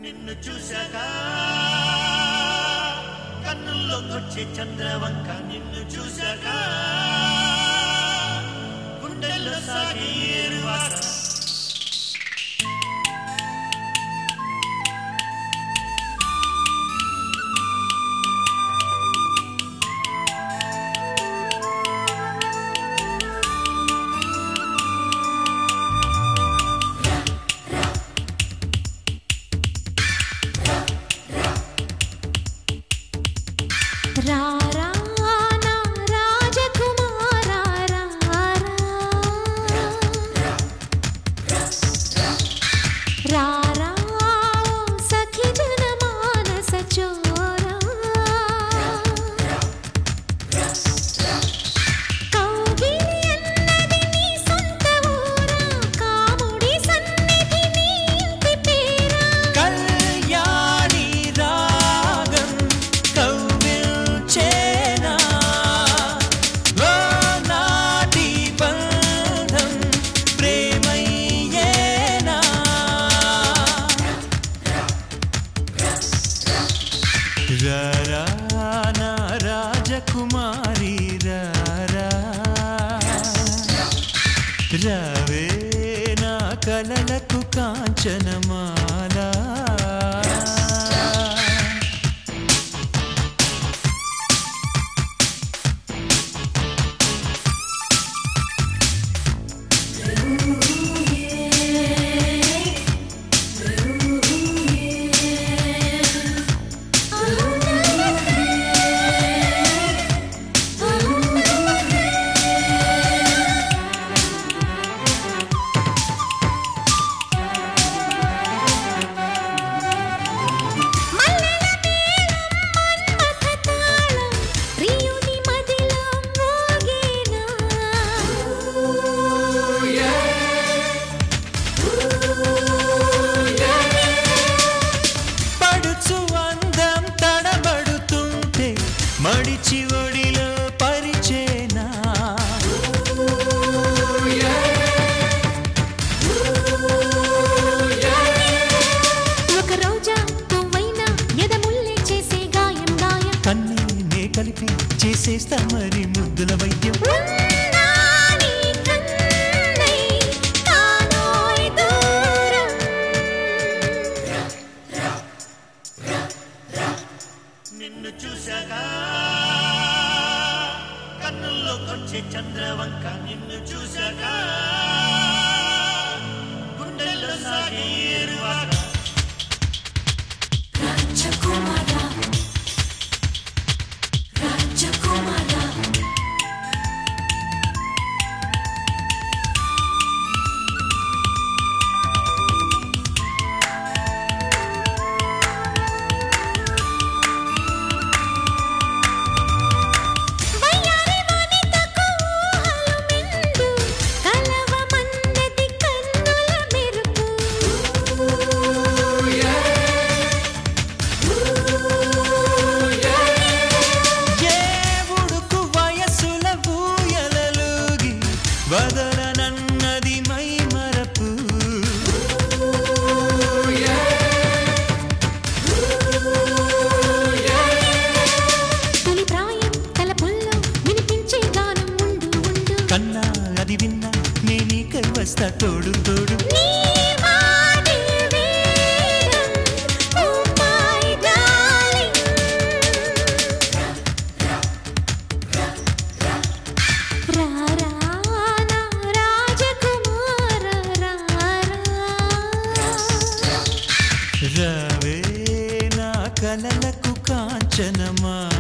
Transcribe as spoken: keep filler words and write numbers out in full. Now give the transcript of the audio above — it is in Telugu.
నిన్ను చూశాక కన్నుల్లోకొచ్చే చంద్రవంక నిన్ను చూశాక గుండెల్లో సాగే ఏరువాక రాజకుమారి రావే నా కలలకు కాంచనమాల మడిచి ఒడిలో పరిచేనా ఒక రోజా పువ్వైనా ఎదముల్లే చేసే గాయం గాయం కన్నీ నే కలిపి చేసేస్తా మరి ముద్దుల వైద్యం నిన్ను చూశాక కన్నుల్లోకొచ్చే చంద్రవంక నిన్ను చూశాక గుండెల్లో సాగే ఏరువాక రాజకుమార రాజకుమార వదలనన్నది మై మరపు తొలి ప్రాయం తలపుల్లో వినిపించే గానం ఉండు ఉండు కన్నా అది విన్నా నేనీకై వస్తా తోడు తోడు రావే నా కలలకు కాంచనమా